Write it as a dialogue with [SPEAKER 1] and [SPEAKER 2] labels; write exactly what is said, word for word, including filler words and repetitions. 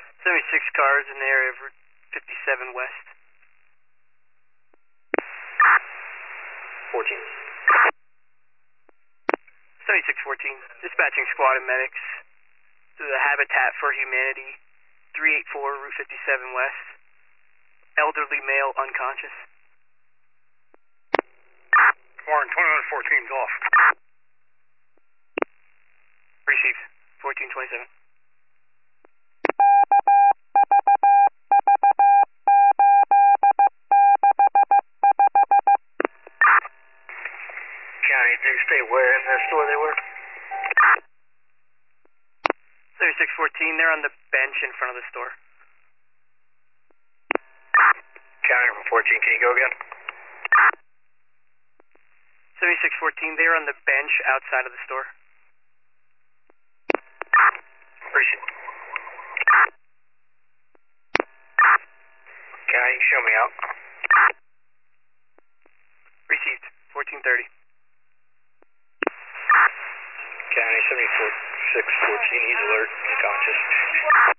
[SPEAKER 1] seventy-six cars in the area of Route fifty-seven West.
[SPEAKER 2] fourteen.
[SPEAKER 1] seventy-six fourteen, dispatching squad and medics to the Habitat for Humanity, three eighty-four Route fifty-seven West. Elderly male unconscious.
[SPEAKER 2] Warren, twenty-one fourteen, Golf.
[SPEAKER 1] Received, fourteen twenty-seven.
[SPEAKER 2] County, did you stay where in the store they were?
[SPEAKER 1] seventy-six fourteen, they're on the bench in front of the store.
[SPEAKER 2] County from fourteen, can you go again?
[SPEAKER 1] seventy-six fourteen, they're on the bench outside of the store.
[SPEAKER 2] Appreciate it. County, show me out.
[SPEAKER 1] Received, fourteen thirty.
[SPEAKER 2] County, seventy-four six fourteen, he's alert, unconscious.